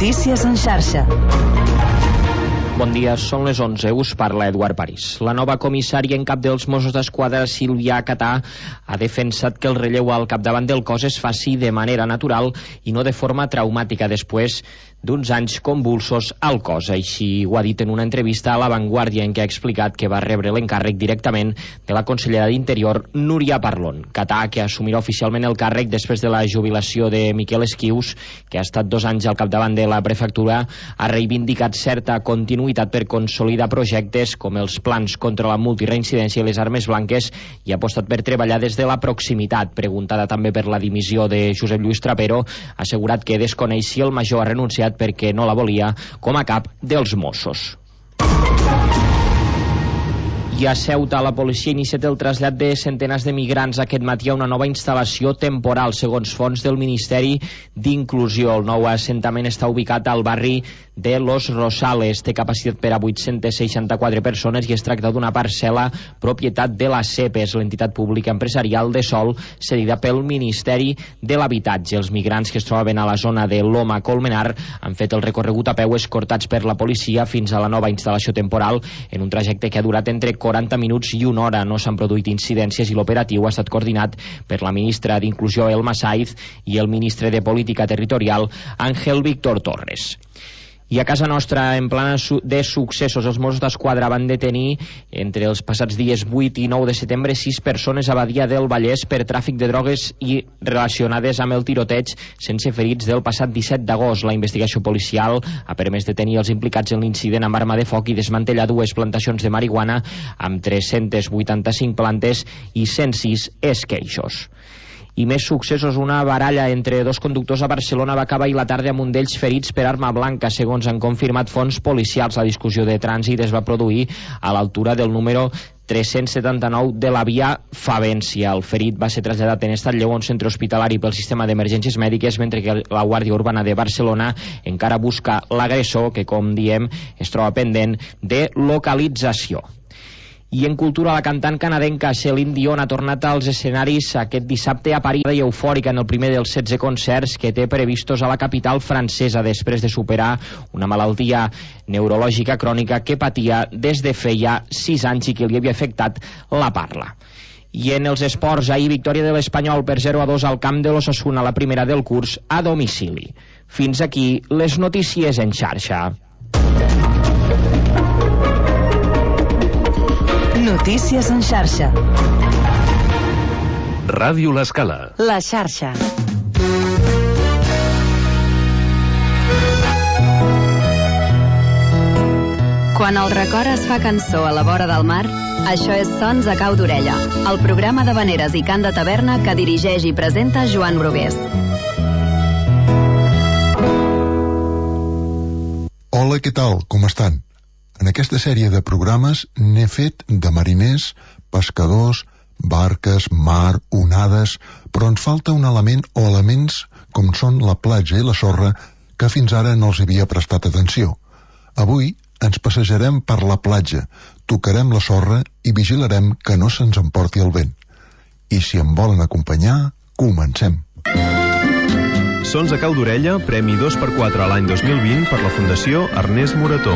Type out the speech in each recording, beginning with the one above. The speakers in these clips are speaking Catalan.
Notícies en xarxa. Bon dia, són les 11, us parla Eduard París. La nova comissària en cap dels Mossos d'Esquadra, Sílvia Catà, ha defensat que el relleu al capdavant del cos es faci de manera natural i no de forma traumàtica després d'uns anys convulsos al cos. Així ho ha dit en una entrevista a La Vanguardia, en què ha explicat que va rebre l'encàrrec directament de la consellera d'Interior, Núria Parlon. Catà, que assumirà oficialment el càrrec després de la jubilació de Miquel Esquius, que ha estat 2 anys al capdavant de la prefectura, ha reivindicat certa continuïtat per consolidar projectes com els plans contra la multireincidència i les armes blanques i ha apostat per treballar des de la proximitat. Preguntada també per la dimissió de Josep Lluís Trapero, ha assegurat que desconeix si el major ha renunciat perquè no la volia com a cap dels Mossos. I a Ceuta, la policia ha iniciat el trasllat de centenars de migrants aquest matí a una nova instal·lació temporal, segons fonts del Ministeri d'Inclusió. El nou assentament està ubicat al barri de Los Rosales. Té capacitat per a 864 persones i es tracta d'una parcel·la propietat de la CEPES, l'entitat pública empresarial de sòl cedida pel Ministeri de l'Habitatge. Els migrants que es trobaven a la zona de Loma Colmenar han fet el recorregut a peu escortats per la policia fins a la nova instal·lació temporal en un trajecte que ha durat entre 40 minuts i 1 hora. No s'han produït incidències i l'operatiu ha estat coordinat per la ministra d'Inclusió, Elma Saiz, i el ministre de Política Territorial, Ángel Víctor Torres. I a casa nostra, en plana de successos, els Mossos d'Esquadra van detenir entre els passats dies 8 i 9 de setembre 6 persones a Badia del Vallès per tràfic de drogues i relacionades amb el tiroteig sense ferits del passat 17 d'agost. La investigació policial ha permès detenir els implicats en l'incident amb arma de foc i desmantellar 2 plantacions de marihuana amb 385 plantes i 106 esqueixos. I més successos. Una baralla entre 2 conductors a Barcelona va acabar ahir la tarda amb un d'ells ferits per arma blanca. Segons han confirmat fonts policials, la discussió de trànsit es va produir a l'altura del número 379 de la via Favència. El ferit va ser traslladat en estat lleu a un centre hospitalari pel sistema d'emergències mèdiques, mentre que la Guàrdia Urbana de Barcelona encara busca l'agressor, que, com diem, es troba pendent de localització. I en cultura, la cantant canadenca Celine Dion ha tornat als escenaris aquest dissabte a París i eufòrica en el primer dels 16 concerts que té previstos a la capital francesa, després de superar una malaltia neurològica crònica que patia des de feia 6 anys i que li havia afectat la parla. I en els esports, ahir victòria de l'Espanyol per 0-2 al camp de l'Osasuna, la primera del curs, a domicili. Fins aquí les notícies en xarxa. Notícies en xarxa. Ràdio L'Escala. La xarxa. Quan el record es fa cançó a la vora del mar, això és Sons a cau d'orella, el programa d'havaneres i cant de taverna que dirigeix i presenta Joan Brugués. Hola, què tal? Com estan? En aquesta sèrie de programes n'he fet de mariners, pescadors, barques, mar, onades, però ens falta un element o elements com són la platja i la sorra que fins ara no els havia prestat atenció. Avui ens passejarem per la platja, tocarem la sorra i vigilarem que no se'ns emporti el vent. I si em volen acompanyar, comencem. Sons a cau d'orella, premi 2x4 a l'any 2020 per la Fundació Ernest Morató.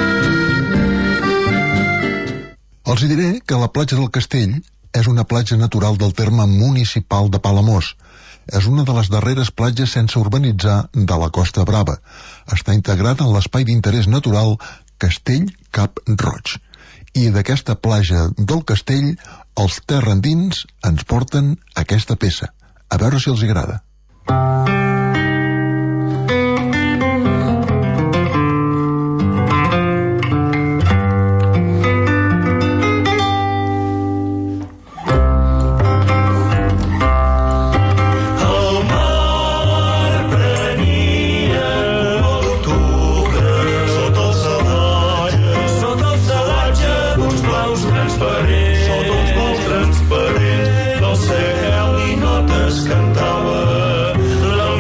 Els diré que la platja del Castell és una platja natural del terme municipal de Palamós. És una de les darreres platges sense urbanitzar de la Costa Brava. Està integrada en l'espai d'interès natural Castell Cap Roig. I d'aquesta platja del Castell, els terrendins ens porten aquesta peça. A veure si els agrada. Del cel i notes cantava la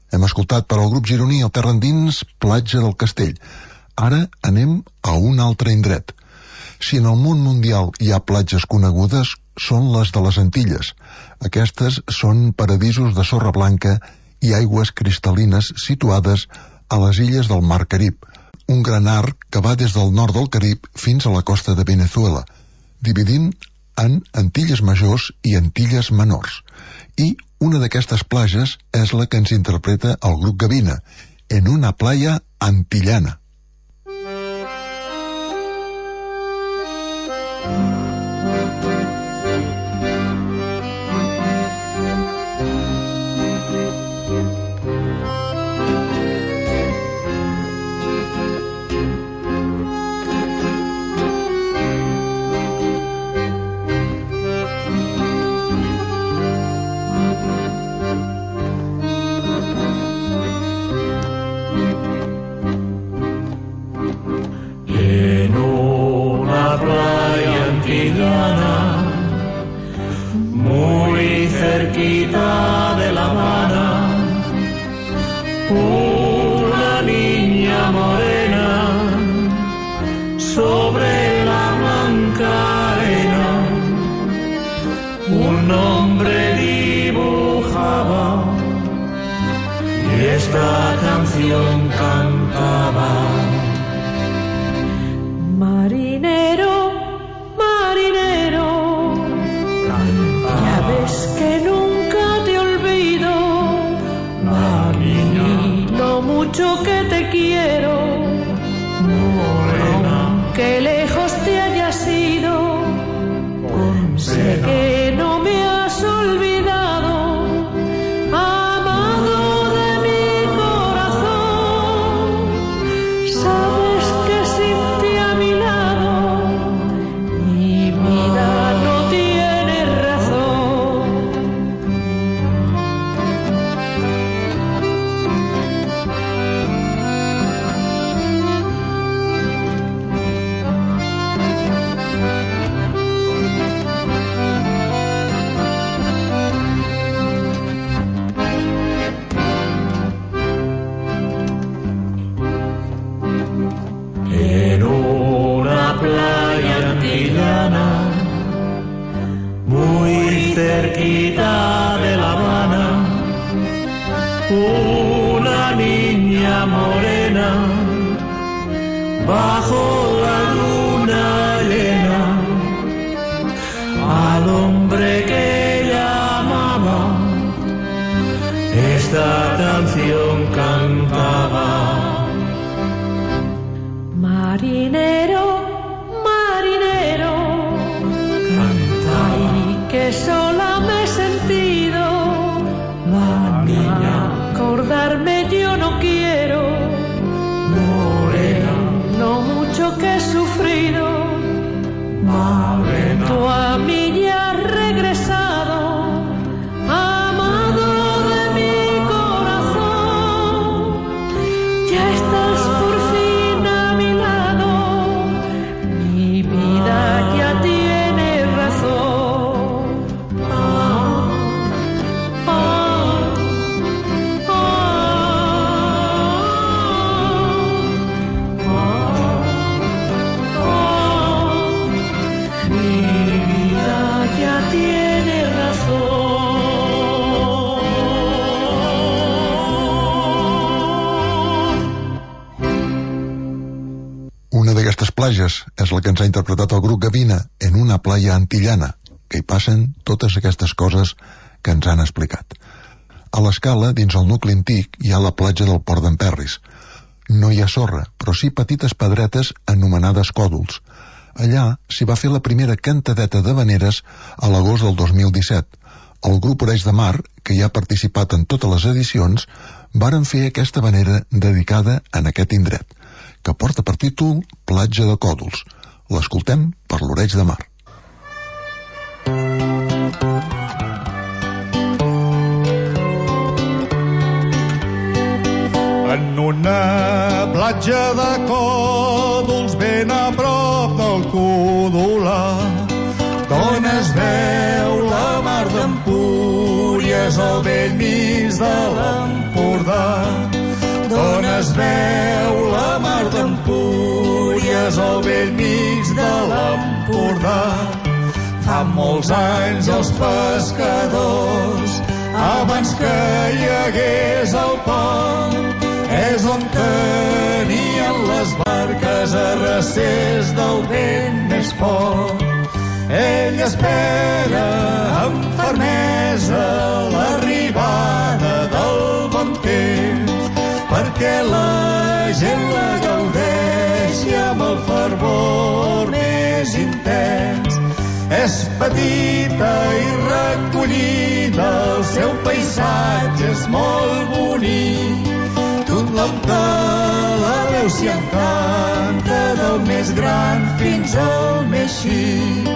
Hem escoltat per al grup gironí El Terra Endins, Platja del Castell. Ara anem a un altre indret. Si en el món mundial hi ha platges conegudes, són les de les Antilles. Aquestes són paradisos de sorra blanca i aigües cristal·lines situades a les illes del Mar Carib, un gran arc que va des del nord del Carib fins a la costa de Venezuela, dividint en Antilles Majors i Antilles Menors. I una d'aquestes platges és la que ens interpreta el grup Gavina, En una playa antillana. Muy cerquita de La Habana, una niña morena sobre la blanca arena, un nombre dibujaba y esta canción cantaba. Marinero, marinero, ya ves que nunca te olvido, ni lo mucho que te quiero, morena, aunque lejos te hayas ido, sé que no me has olvidado, amado de mi corazón, sabes que sin ti a mi lado mi vida no tiene razón. En una playa antillana, muy cerquita de La Habana, una niña morena, bajo la luna llena, al hombre que ella amaba, esta canción cantaba. Marinero, marinero, ay, que sola me he sentido, La niña acordarme yo no quiero, morena, lo mucho que he sufrido, morena, tú a mí ya has regresado, amado de mi corazón, ya estás por fin a mi lado, mi vida ya tiene razón. Ah, ah, mi vida ya tiene razón. Una d'aquestes platges és la que ens ha interpretat el grup Gavina, En una playa antillana, que hi passen totes aquestes coses que ens han explicat. A l'Escala, dins el nucli antic, hi ha la platja del Port d'en Perris. No hi ha sorra, però sí petites pedretes anomenades còdols. Allà s'hi va fer la primera cantadeta d'havaneres a l'agost del 2017. El grup Oreix de Mar, que hi ha participat en totes les edicions, varen fer aquesta havanera dedicada en aquest indret, que porta per títol Platja de Còdols. L'escoltem per l'Oreix de Mar. En una platja de còdols ben a prop del Còdola, d'on es veu la mar d'Empúries al bell mig de l'Empordà. recordar. Fa molts anys els pescadors, abans que hi hagués el pont, és on tenien les barques a recés del vent més fort. Ell espera amb fermesa l'arribada del bon temps, perquè la gent la gaudeixi amb el fervor més intens. És petita i recollida, el seu paisatge és molt bonic. Tothom que la veu s'hi encanta, del més gran fins al més xic.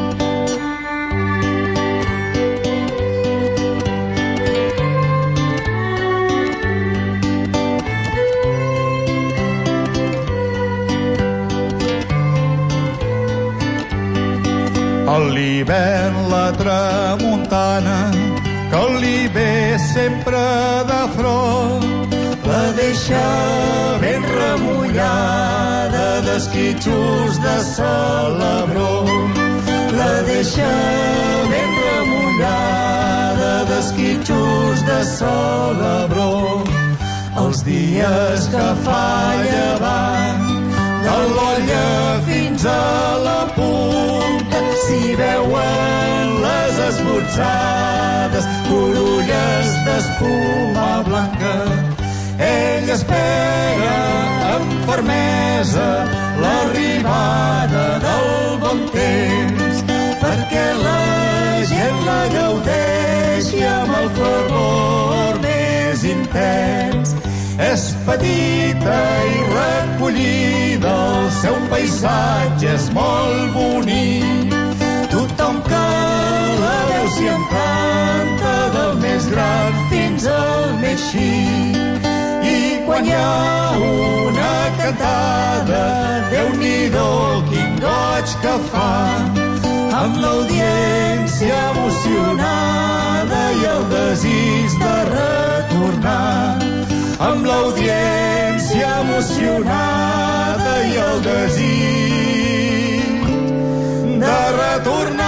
A l'hivern la tramuntana, que li ve sempre de front, la deixa ben remullada d'esquitxos de salabró. La deixa ben remullada d'esquitxos de salabró. Els dies que fa llevant, de l'olla fins a la punta, s'hi veuen les esbotzades corolles d'espuma blanca. Ell espera amb fermesa l'arribada del bon temps, perquè la gent la gaudeixi amb el fervor més intens. És petita i recollida, el seu paisatge és molt bonic. Tothom que la veu s'hi encanta, del més gran fins al més xic. I quan hi ha una cantada, Déu-n'hi-do quin goig que fa, amb l'audiència emocionada i el desig de retornar. Amb l'audiència emocionada i el desig de retornar.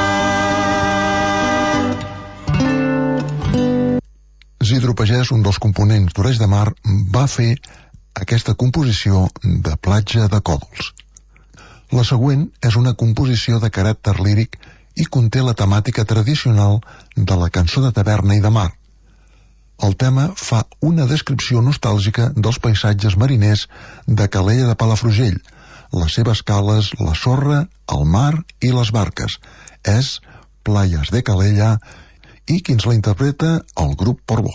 Isidro Pagès, un dels components d'Oreig de Mar, va fer aquesta composició de Platja de Còdols. La següent és una composició de caràcter líric i conté la temàtica tradicional de la cançó de taverna i de mar. El tema fa una descripció nostàlgica dels paisatges mariners de Calella de Palafrugell, les seves cales, la sorra, el mar i les barques. És Playas de Calella, i qui ens la interpreta? El grup Portbó.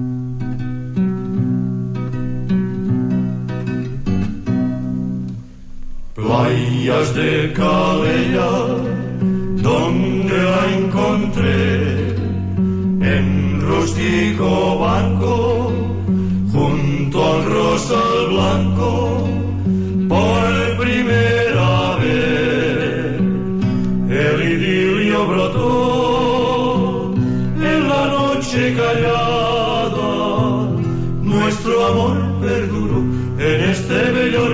Playas de Calella, donde la encontré, en rústico banco, junto al rosal blanco, por primera vez el idilio brotó en la noche callada, nuestro amor perduró en este bello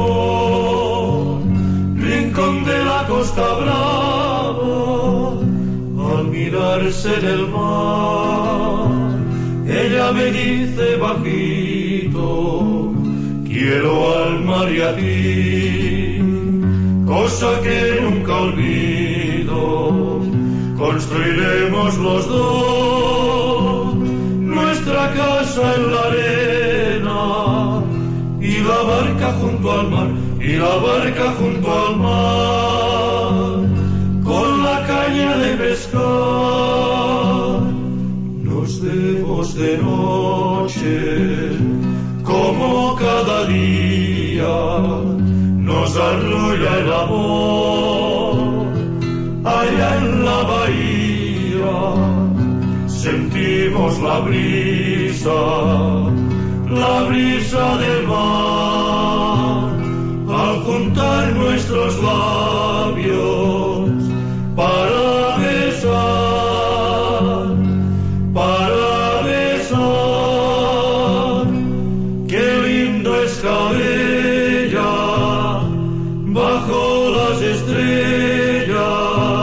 rincón de la Costa Brava. Al mirarse en el mar, ella me dice bajito, quiero al mar y a ti, cosa que nunca olvido. Construiremos los dos nuestra casa en la arena, y la barca junto al mar, y la barca junto al mar, con la caña de pescar. Nos vemos de noche, como cada día, nos arrulla el amor. Allá en la bahía sentimos la brisa del mar, al juntar nuestros labios para besar, qué lindo es Calella bajo las estrellas.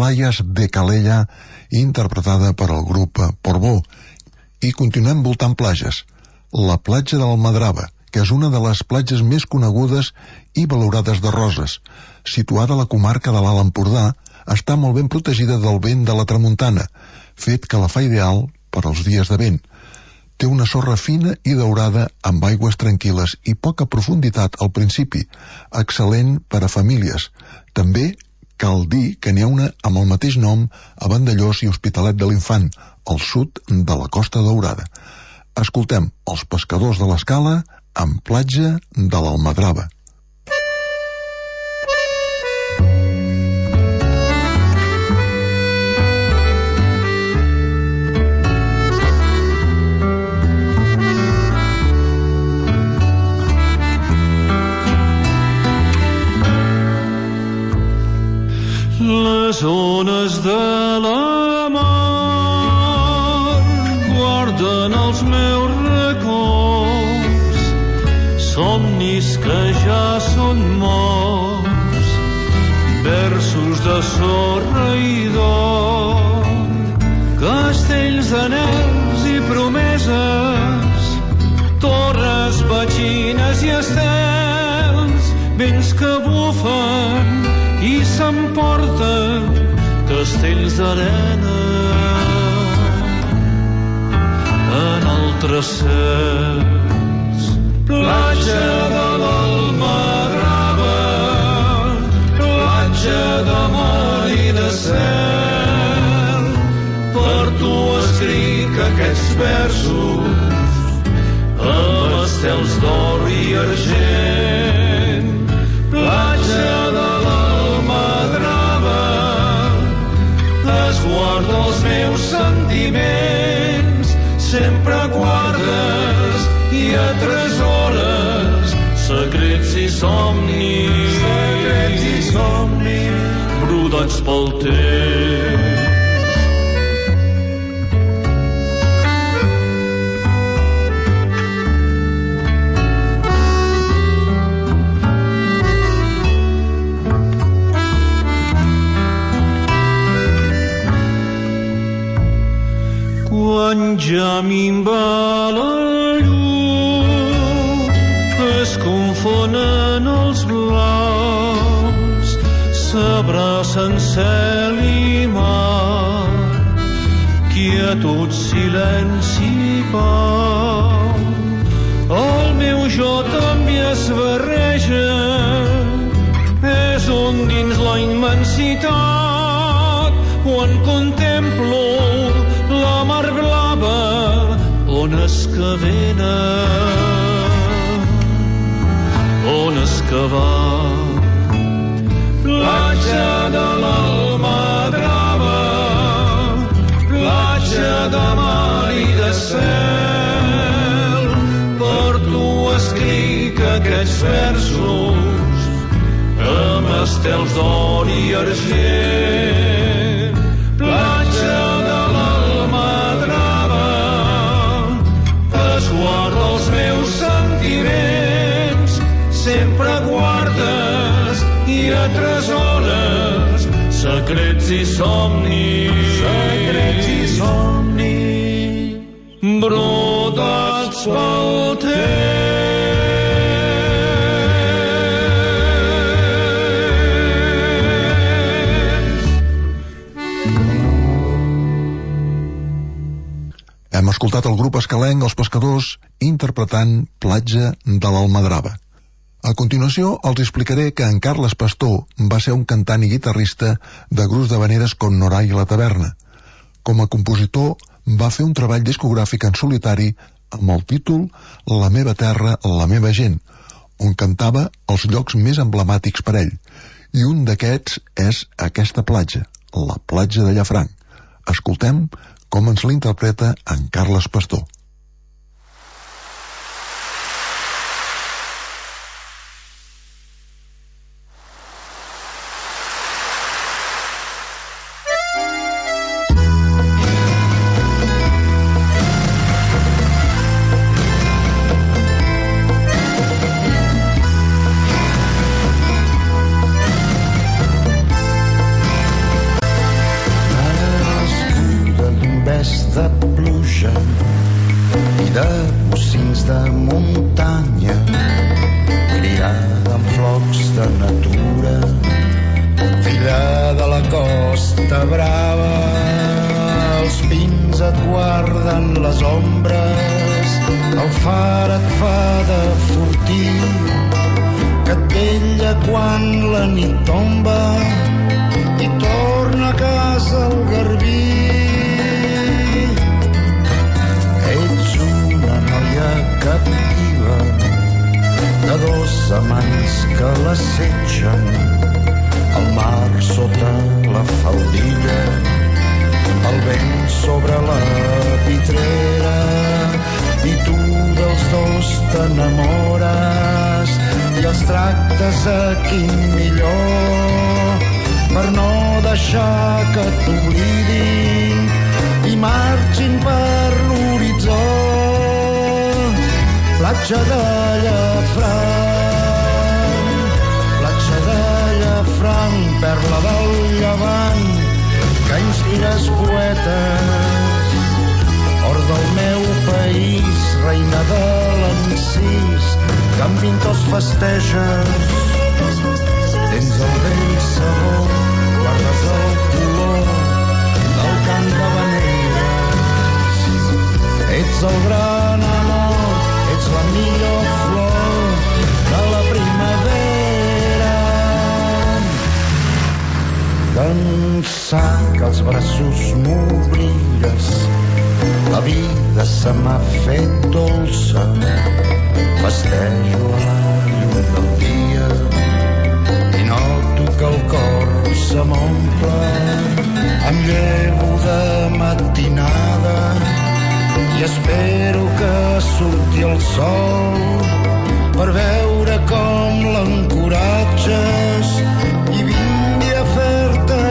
Playas de Calella, interpretada per el grup Portbou. I continuem voltant platges. La platja de l'Almadrava, que és una de les platges més conegudes i valorades de Roses. Situada a la comarca de l'Alt Empordà, està molt ben protegida del vent de la tramuntana, fet que la fa ideal per als dies de vent. Té una sorra fina i daurada amb aigües tranquil·les i poca profunditat al principi, excel·lent per a famílies. També cal dir que n'hi ha una amb el mateix nom a Vandellós i Hospitalet de l'Infant, al sud de la Costa Daurada. Escoltem Els pescadors de l'Escala amb Platja de l'Almadrava. Les ones de la mar guarden els meus records, somnis que ja són morts, versos de sorra i d'or, castells d'anells i promeses, torres, petxines i estels, vents que bufen i s'emporten castells d'arena en altres cels. Platja de l'Almadrava, platja d'amor i de cel, per tu escric aquests versos amb estels d'or i argent. Platja de guarda els meus sentiments, sempre guardes i atresores secrets i somnis, brodats pel temps. Quan ja minva la llum, es confonen els blaus, s'abracen cel i mar, quietud, silenci i pau. El meu jo també es barreja, és un dins la immensitat, quan contemplo la mar blava on es cavena, on es cava. Platja de l'Almadrava, platja de mar i de cel, per tu escric aquests versos amb estels d'or i argent. Platja de guarda els meus sentiments, sempre guardes i atresores secrets i somnis, brodats pel Hem escoltat el grup escalenc Els Pescadors interpretant Platja de l'Almadrava. A continuació els explicaré que en Carles Pastor va ser un cantant i guitarrista de grups d'havaneres com Noray i la Taverna. Com a compositor va fer un treball discogràfic en solitari amb el títol La meva terra, la meva gent, on cantava els llocs més emblemàtics per ell. I un d'aquests és aquesta platja, la platja de Llafranc. Escoltem com ens l'interpreta en Carles Pastor. natura, filla de la Costa Brava. Els pins et guarden les ombres, el far et fa de fortí, que et vetlla quan la nit tomba i torna a casa el garbí. Ets una noia captiva de dos amants que l'assetgen, el mar sota la faldilla, el vent sobre la pitrera, i tu dels dos t'enamores i els tractes a quin millor per no deixar que t'oblidin i marxin per l'horitzó. Platja de Llafranc, perla del Llevant, que inspires poetes, or del meu país, reina de l'encís, que amb pintors festeges. Tens el vell sabor, guardes el color del cant d'havaneres. Ets el gran amor, ets la millor flor de la primavera. D'ençà que els braços m'obrires, la vida se m'ha fet dolça. Festejo a la llum del dia i noto que el cor se m'omple. Em llevo de matinada i espero que surti el sol per veure com l'encoratges i vingui a fer-te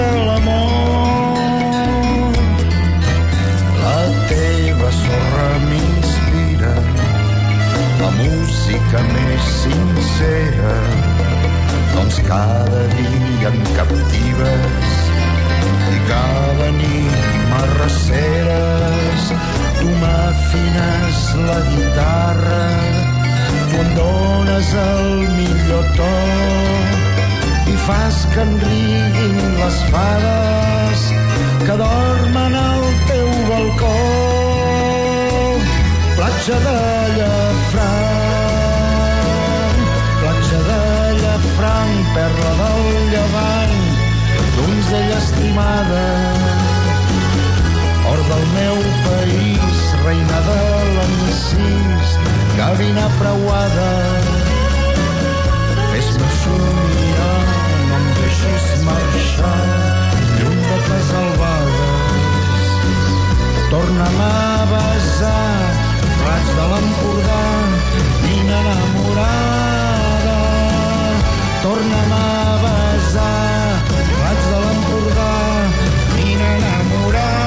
l'amor. La teva sorra m'inspira, la música més sincera, doncs cada dia em captives i cada nit m'arreceres. Tu m'afines la guitarra, tu em dones el millor to i fas que em riguin les fades que dormen al teu balcó. Platja de Llafranc, perla del Llevant, donzella estimada, or del meu país, reina de l'encís, gavina preuada. Fes-me somiar, no em deixis marxar, llum de Casalbades. Torna'm a besar, raig de l'Empordà, nina enamorada. Torna'm a besar, raig de l'Empordà, nina enamorada.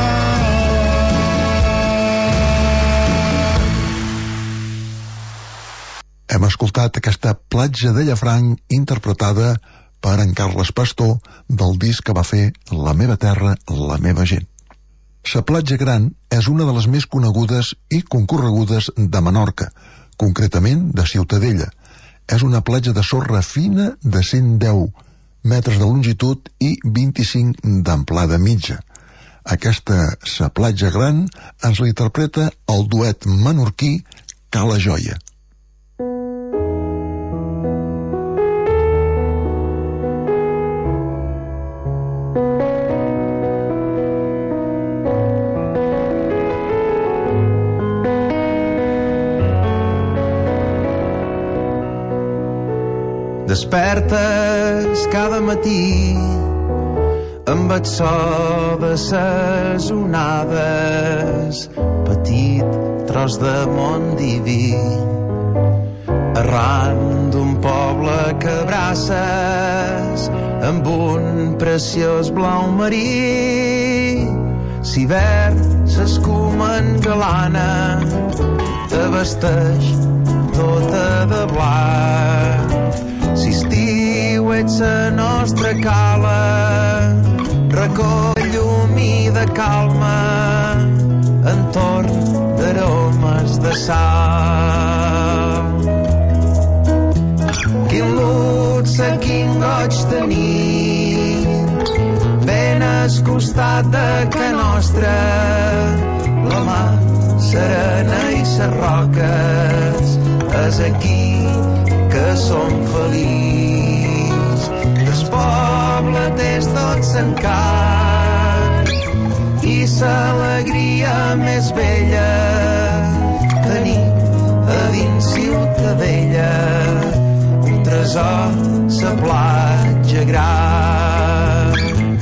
Hem escoltat aquesta Platja de Llafranc interpretada per en Carles Pastor del disc que va fer La meva terra, la meva gent. Sa Platja Gran és una de les més conegudes i concorregudes de Menorca, concretament de Ciutadella. És una platja de sorra fina de 110 metres de longitud i 25 d'amplada mitja. Aquesta Sa Platja Gran ens la interpreta el duet menorquí Cala Joia. Despertes cada matí amb el so de ses onades, petit tros de món diví, arran d'un poble que abraces amb un preciós blau marí. Si verd s'escuma en galana, te vesteix tota de blanc. Si estiu ets la nostra cala, racó de llum i de calma, entorn d'aromes de sal. Quin luxe, quin quin goig tenir. Ben al costat de ca nostra, la mar serena i ses roques, és aquí que som feliç. El poble és tot s'encant i l'alegria més bella tenim a dins Ciutadella, un tresor, sa platja gran.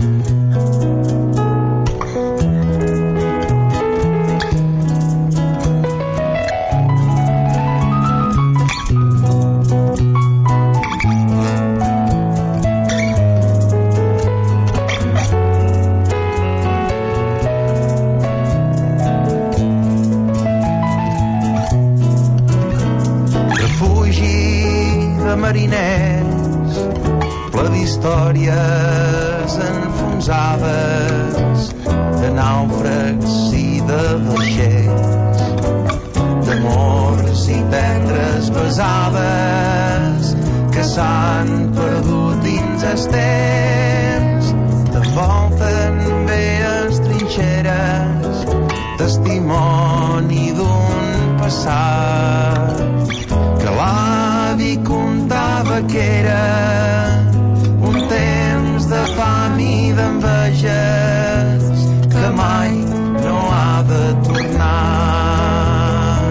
Mariners, ple d'històries enfonsades, de nàufrags i de vaixells, d'amors i tendres besades que s'han perdut dins els temps. T'envolten bé les trinxeres, testimoni d'un passat que l'avi contava que era un temps de fam i d'enveges que mai no ha de tornar.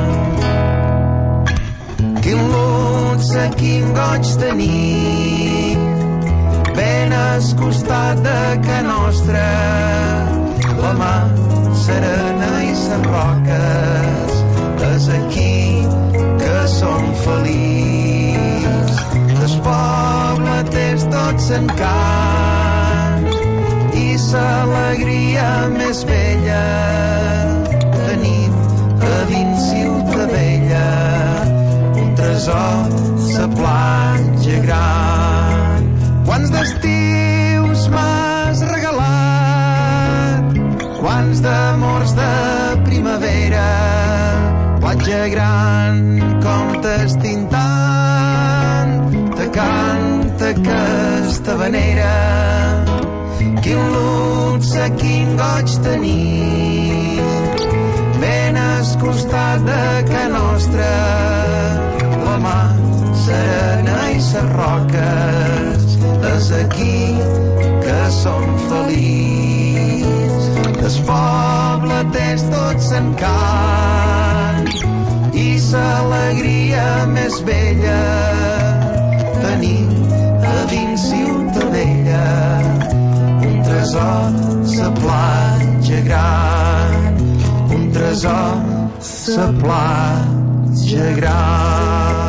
Quin luxe, quin goig tenir ben al costat de ca nostra, la mar serena i ses roques, és aquí que som feliç. El poble és tot s'encant i l'alegria més bella tenim a dins Ciutadella, un tresor, sa platja gran. Quants d'estius m'has regalat, quants d'amors de primavera, platja gran, com t'estim tant, te canta aquesta vanera. Quin luxe, quin goig tenir ben al costat de ca nostra, la mar serena i ses roques, és aquí que som feliç. El poble és tot s'encant i l'alegria més bella tenim a dins Ciutadella, un tresor, sa platja gran, un tresor, sa platja gran.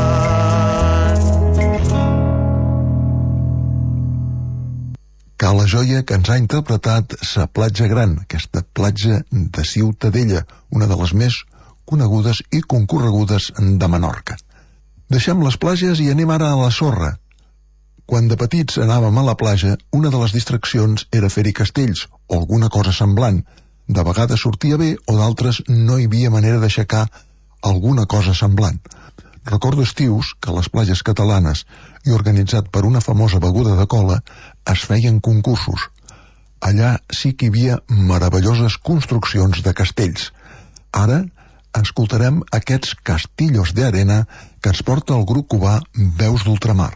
Que la joia que ens ha interpretat sa platja gran, aquesta platja de Ciutadella, una de les més conegudes i concorregudes de Menorca. Deixem les platges i anem ara a la sorra. Quan de petits anàvem a la platja, una de les distraccions era fer-hi castells o alguna cosa semblant. De vegades sortia bé o d'altres no hi havia manera d'aixecar alguna cosa semblant. Recordo estius que a les platges catalanes, i organitzat per una famosa beguda de cola, es feien concursos. Allà sí que hi havia meravelloses construccions de castells. Ara escoltarem aquests Castillos de Arena que ens porta el grup cubà Veus d'Ultramar.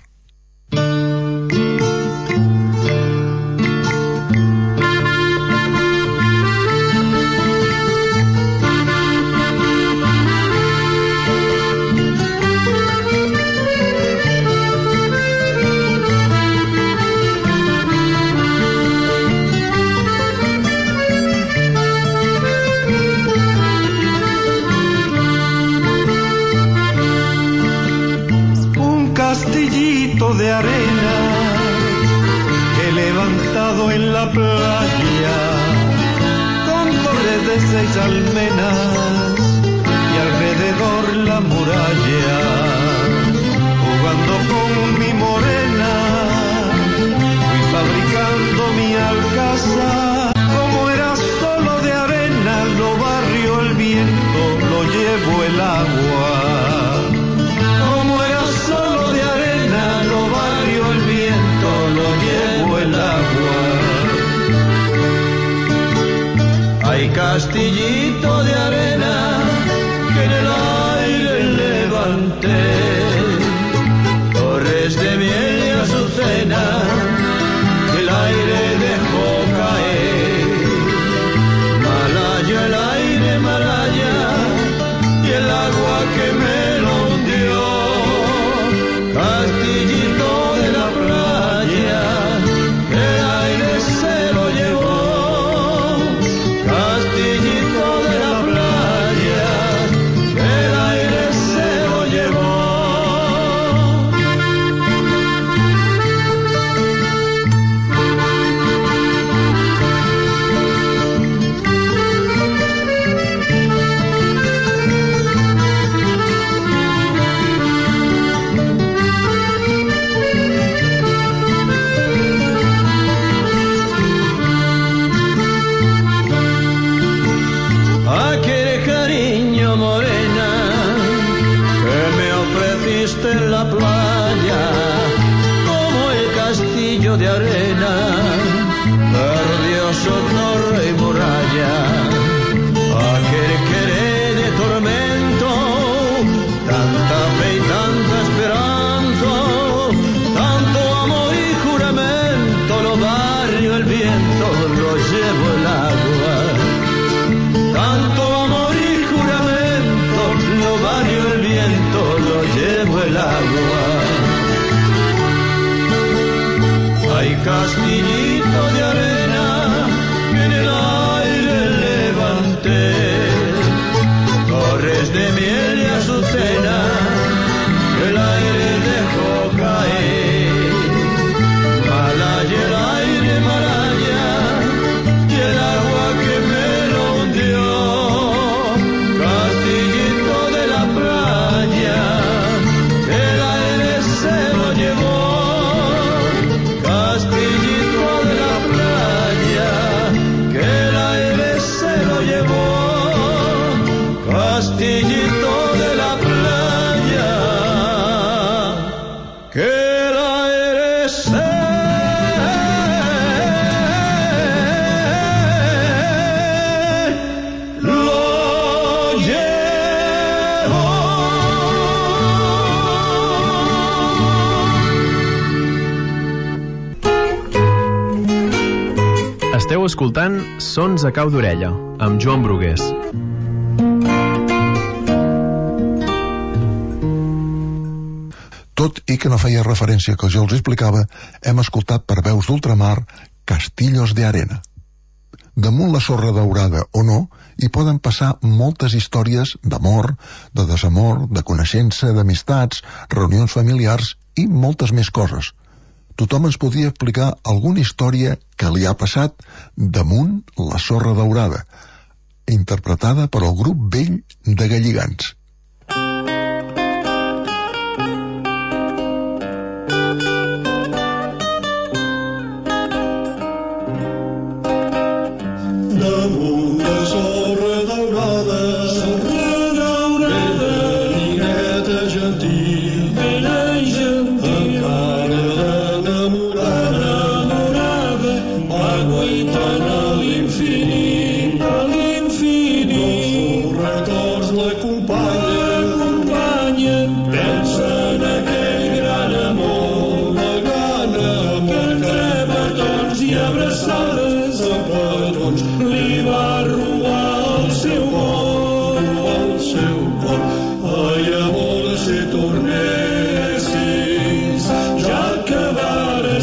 De arena que he levantado en la playa con torres de 6 almenas y alrededor la muralla, jugando con mi morena fui fabricando mi alcázar. Como era solo de arena, lo barrió el viento, lo llevó el agua. Como era solo de arena, lo barrió el viento, castillito de arena que en el aire levanté, torres de miel y azucena que el aire dejó caer, Malaya, el aire Malaya y el agua que me lo hundió, castillito de la playa que el aire se lo llevó, castillito de la playa que el aire se lo llevó. Aquel cariño morena que me ofreciste en la playa, como el castillo de arena, perdió su torre y muralla. Aquel querer de tormento, tanta fe y tanta esperanza, tanto amor y juramento, lo barrio el viento, lo llevo el agua. Tanto amor y juramento, lo barrio el viento, lo llevo el agua. Hay castillito de arena que en el aire levanté, torres de miel y azucena que el aire dejó caer, Malaya, el aire Malaya y el agua que me lo hundió, castillito de la playa que el aire se lo llevó, castillito de la playa que el aire se lo llevó, castillito de la playa que el aire se lo llevó. Esteu escoltant Sons a cau d'orella, amb Joan Brugués. Tot i que no feia referència que jo els explicava, hem escoltat per veus d'ultramar Castillos de Arena. Damunt la sorra daurada o no, hi poden passar moltes històries d'amor, de desamor, de coneixença, d'amistats, reunions familiars i moltes més coses. Tothom ens podria explicar alguna història que li ha passat damunt la sorra daurada, interpretada per el grup vell de Galligants. Damunt la sorra daurada, bella nineta gentil, encara d'enamorada, va guaitant a l'infinit, els records l'acompanyen, pensa en aquell gran amor, entre petons i abraçades, a petons li va robar el seu cor. Ai, amor, si tornessis, ja que vares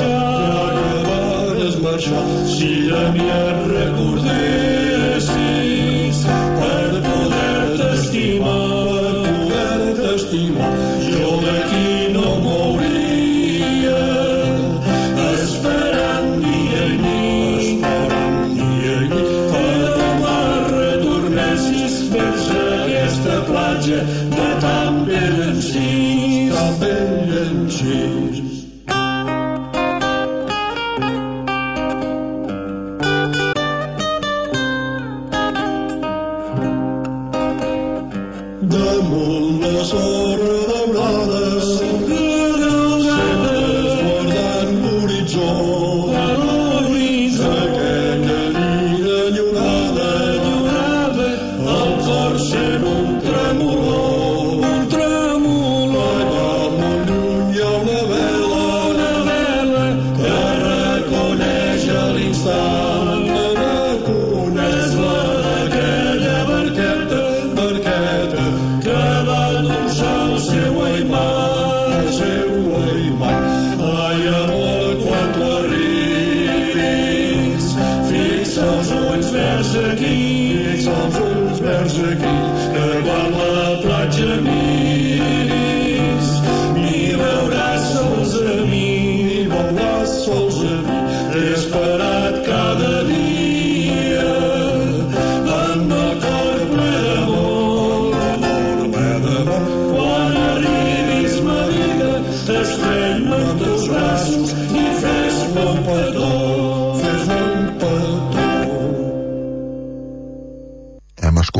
marxar, si de mi et recordessis, per poder-te estimar, jo d'aquí no mouria, esperant dia i nit, que demà retornessis vers aquesta platja de tan bell encís.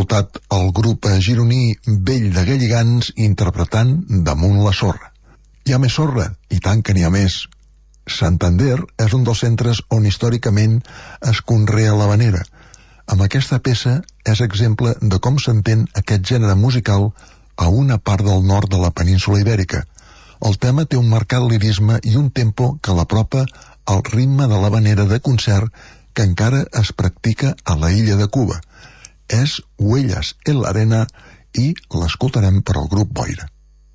escoltat el grup gironí Vell de Galligants interpretant Damunt la sorra. Hi ha més sorra? I tant que n'hi ha més. Santander és un dels centres on històricament es conrea l'havanera. Amb aquesta peça és exemple de com s'entén aquest gènere musical a una part del nord de la península ibèrica. El tema té un marcat lirisme i un tempo que l'apropa al ritme de l'havanera de concert que encara es practica a la illa de Cuba. És Huellas en la arena i l'escoltarem per al grup Boira.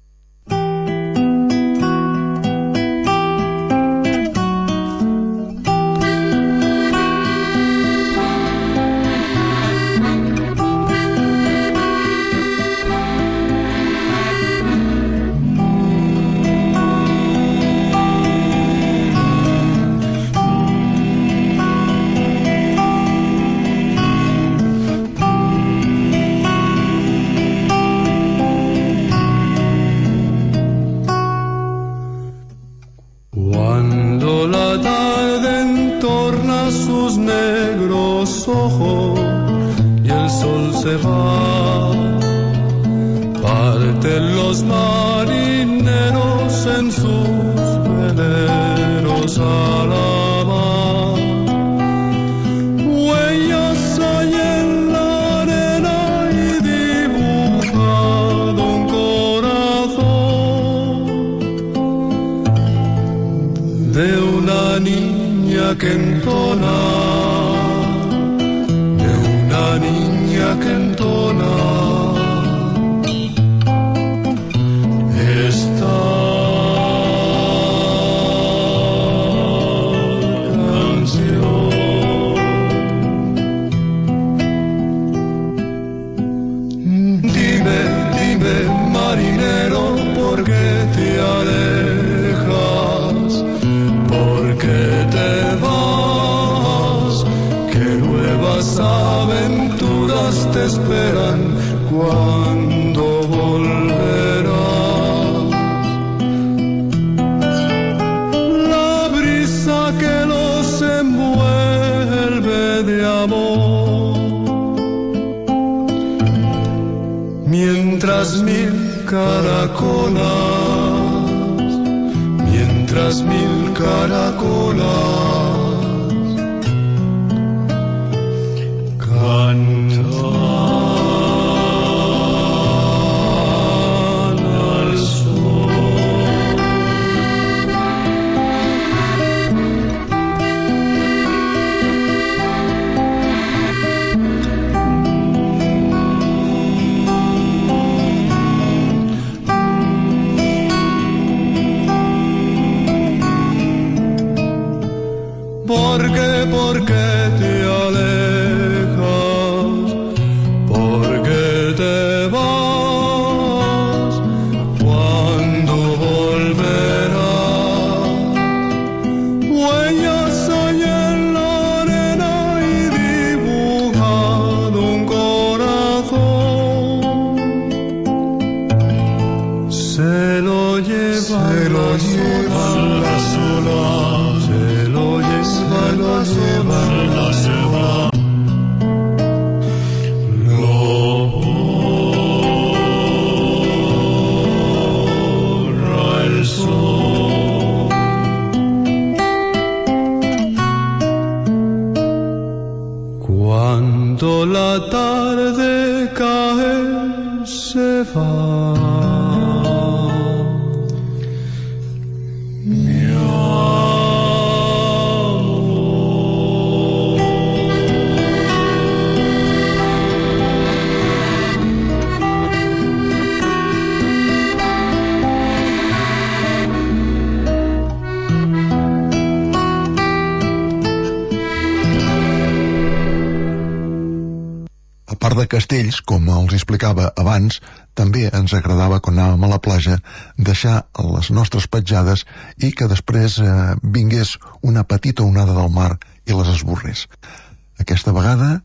Castells, com els explicava abans, també ens agradava quan anàvem a la platja deixar les nostres petjades i que després vingués una petita onada del mar i les esborrés. Aquesta vegada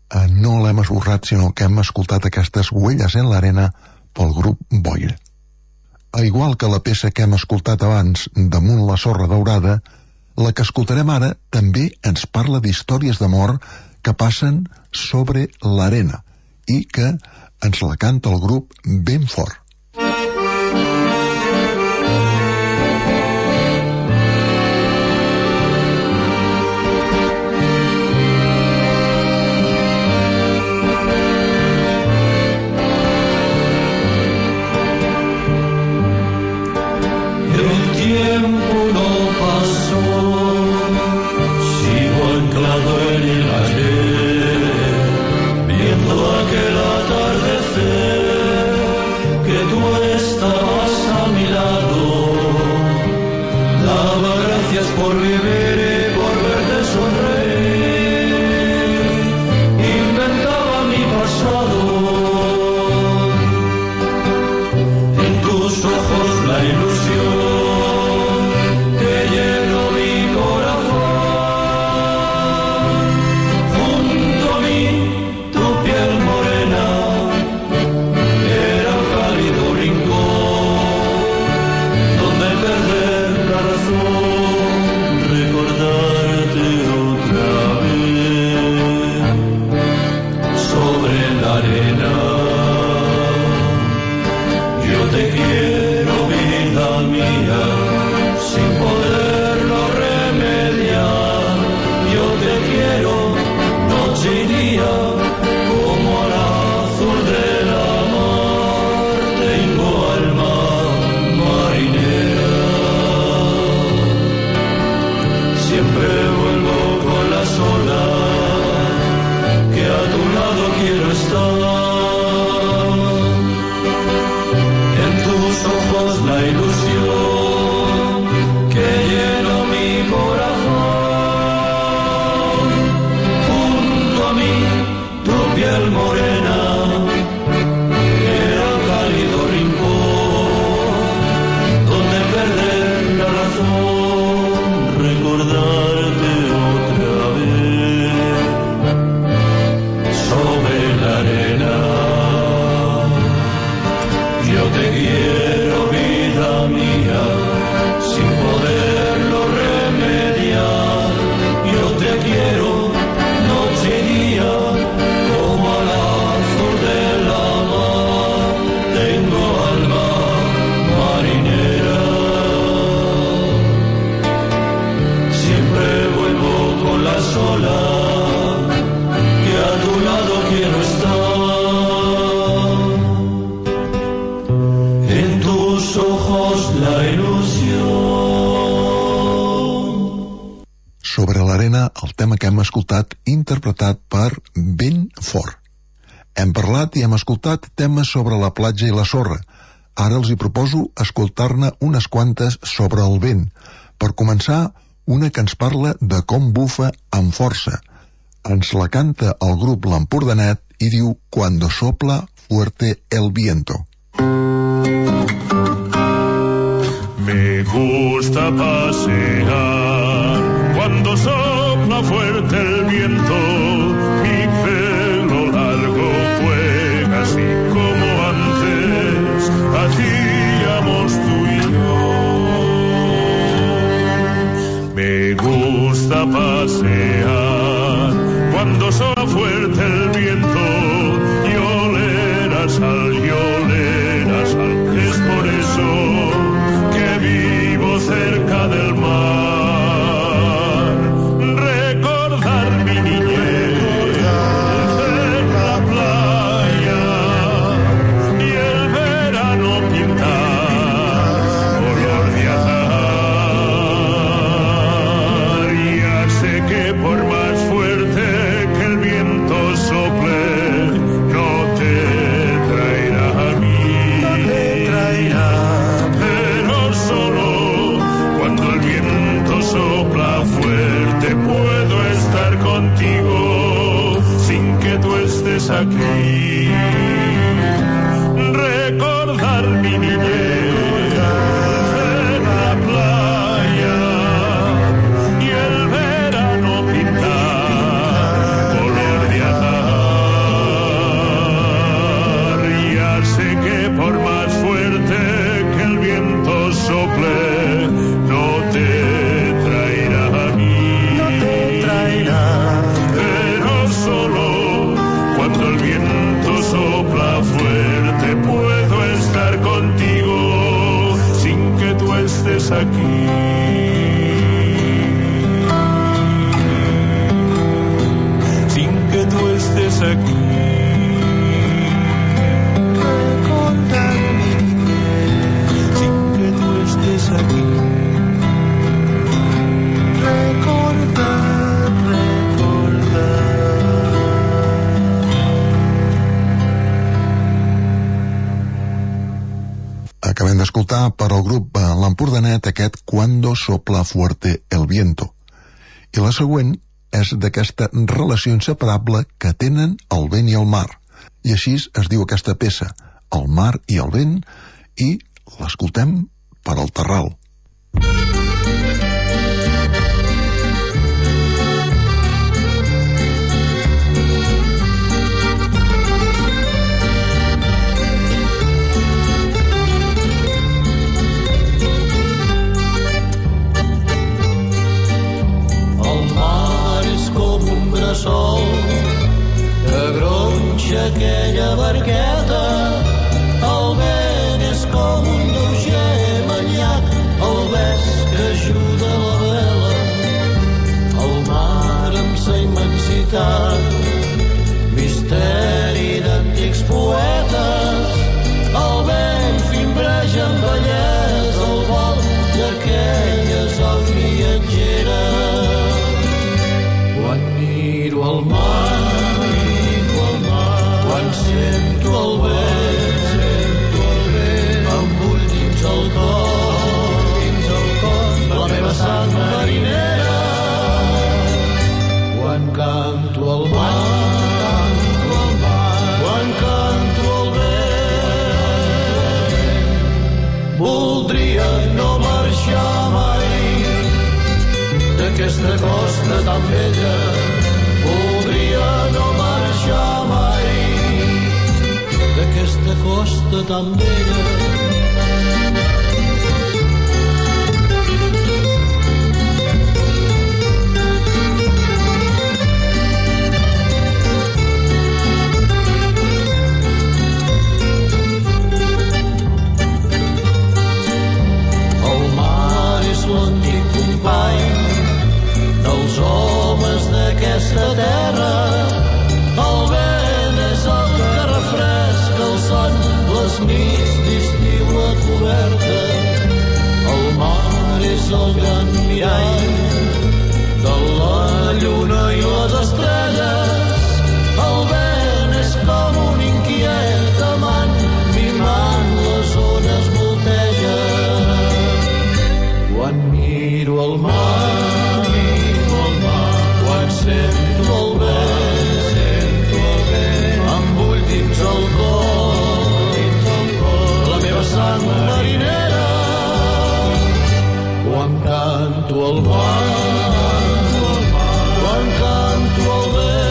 no l'hem esborrat, sinó que hem escoltat aquestes Huellas en l'arena pel grup Boira. A igual que la peça que hem escoltat abans, Damunt la sorra daurada, la que escoltarem ara també ens parla d'històries d'amor que passen sobre l'arena i que ens la canta el grup ben fort. Sobre l'arena, el tema que hem escoltat interpretat per Ben Fort. Hem parlat i hem escoltat temes sobre la platja i la sorra. Ara els hi proposo escoltar-ne unes quantes sobre el vent. Per començar, una que ens parla de com bufa amb força. Ens la canta el grup L'Empordanet i diu Cuando sopla fuerte el viento. Me gusta pasear cuando sopla fuerte el viento, mi pelo largo juega así como antes hacíamos tú y yo. Me gusta pasear cuando sopla fuerte el viento y oler a sal, es por eso que vivo cerca del mar. Recordar mi niñez en la playa y el verano pintar color de azahar. Ya sé que por más fuerte que el viento sople, no te traerá a mí. Pero solo cuando el viento sopla fuerte puedo estar contigo sin que tú estés aquí. Recordar mi niñez en la playa y el verano pintar color de azahar. Ya sé que por más fuerte que el viento sople, no te traerá a mí. Pero solo cuando el viento aquí. Recordarme sin que tú estés aquí. Recordar. Acabem d'escoltar per al grup L'Empordanet aquest Cuando sopla fuerte el viento. I la següent és d'aquesta relació inseparable que tenen el vent i el mar. I així es diu aquesta peça, el mar i el vent, i l'escoltem per al Terral. Sol que gronxa aquella barqueta, el vent és com un lleuger manyac, el bes que ajuda la vela, el mar amb sa immensitat, misteri d'antics poetes, el vent fimbreja amb bellesa el vol d'aquelles aus viatgeres. Miro al mar, quan sento el vent, em bull dins el cor, la meva sang marinera. Quan canto al mar, quan canto al vent, voldria no marxar mai d'aquesta costa tan bella. Voldria no marxar mai d'aquesta costa tan bella. El mar és l'antic company dels homes d'aquesta terra, el vent és el que refresca el son, les nits d'estiu a coberta, el mar és el gran mirall de la lluna i les estrelles, el vent és com un inquiet amant mimant les ones voltegen. Quan miro el mar, quan sento el vent, em bull dins el cor, la meva sang marinera. Quan canto al mar, quan canto al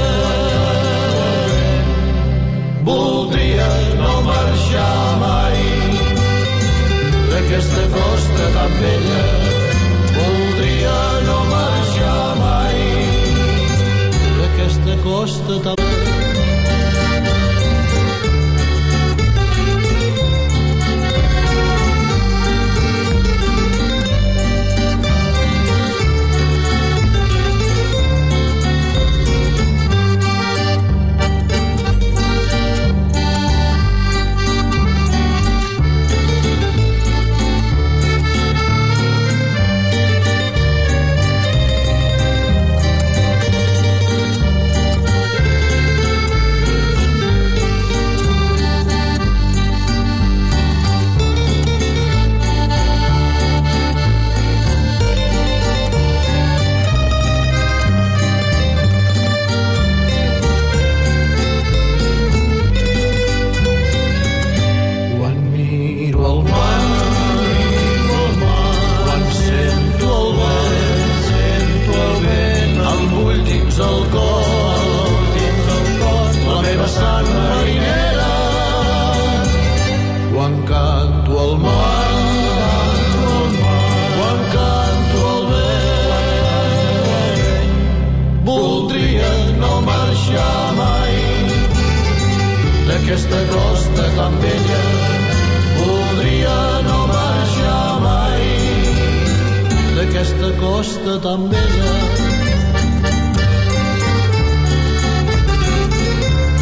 vent, voldria no marxar mai d'aquesta costa tan bella. Voldria no marxar mai d'aquesta costa tan bella. d'aquesta costa tan bella, voldria no marxar mai d'aquesta costa tan bella.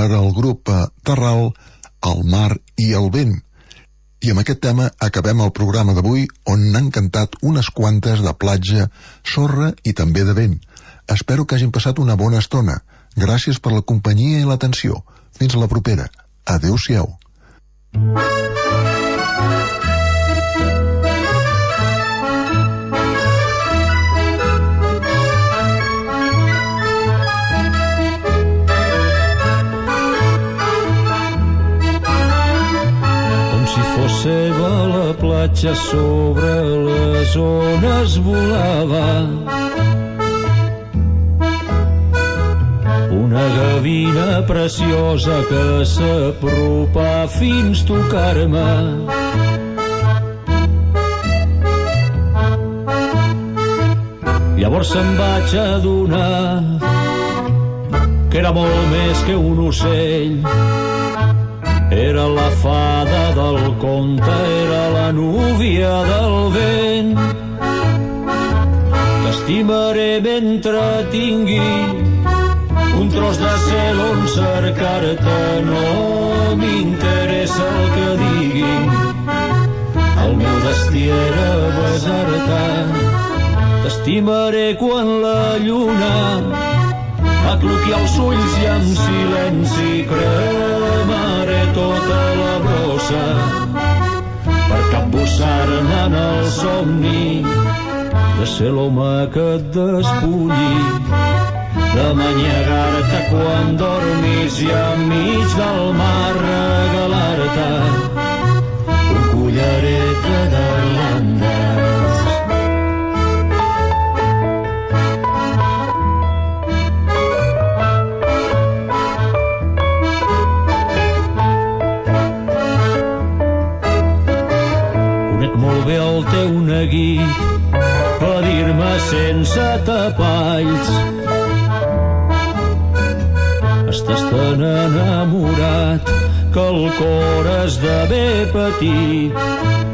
per al grup Terral, El mar i el vent. I amb aquest tema acabem el programa d'avui, on n'han cantat unes quantes de platja, sorra i també de vent. Espero que hagin passat una bona estona. Gràcies per la companyia i l'atenció. Fins la propera. Adéu-siau. Seva la platja sobre les ones volava una gavina preciosa que s'apropa fins tocar-me. Llavors em vaig adonar que era molt més que un ocell. Era la fada del conte, era la núvia del vent. T'estimaré mentre tingui un tros de cel on cercar-te. No m'interessa el que diguin, el meu destí era besar-te. T'estimaré quan la lluna acluqui els ulls i en silenci cremaré tota la brossa per capbussar-me en el somni de ser l'home que et despulli, de manyegar-te quan dormis i enmig del mar regalar-te un collaret de garlandes. Ve el teu neguit a dir-me sense tapalls: estàs tan enamorat que el cor esdevé petit.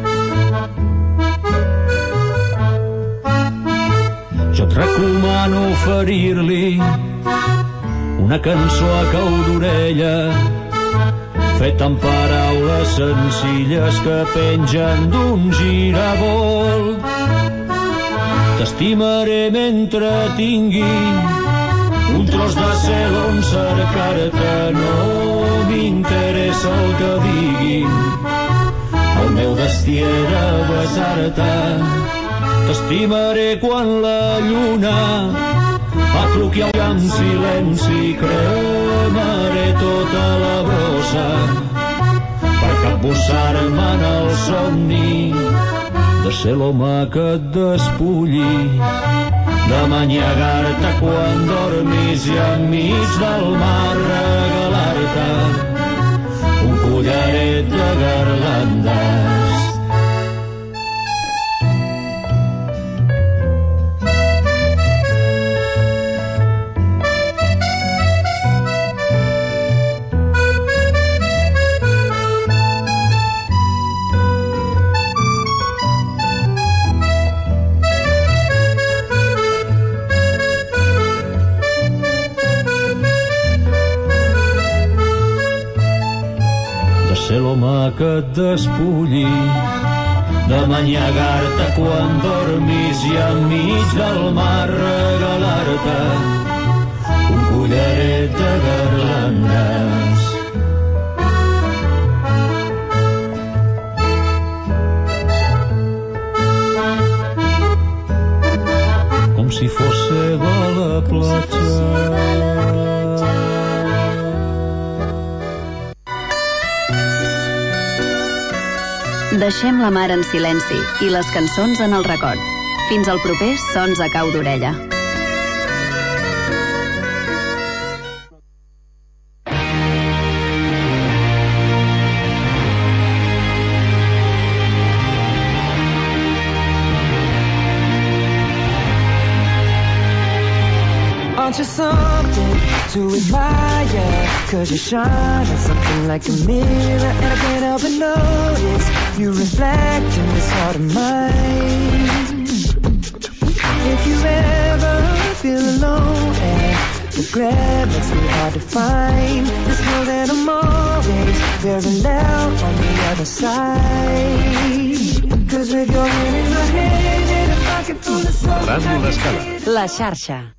Jo et recomano oferir-li una cançó a cau d'orella, feta amb paraules senzilles que pengen d'un giravolt. T'estimaré mentre tingui un tros de cel on cercar-te. No m'interessa el que diguin, el meu destí era besar-te. T'estimaré quan la lluna acluqui en silenci, cremaré tota la brossa per capbussar-me en el somni de ser l'home que et despulli, de manyegar-te quan dormis i enmig del mar regalar-te un collaret de garlandes. Ser l'home que et despulli, de manyegar-te quan dormis i enmig del mar regalar-te un collaret de garlandes. Com si fos seva la platja. Deixem la mar en silenci i les cançons en el record. Fins al proper Sons a cau d'orella. Aren't you something to admire? 'Cause you shine on something like a mirror, and I can't help but notice you reflect in this heart of mine. If you ever feel alone and the regret makes me hard to find. This girl that I'm always very loud on the other side. Cause with your hand in my hand and a pocket full of soap. Ràdio l'Escala. La xarxa.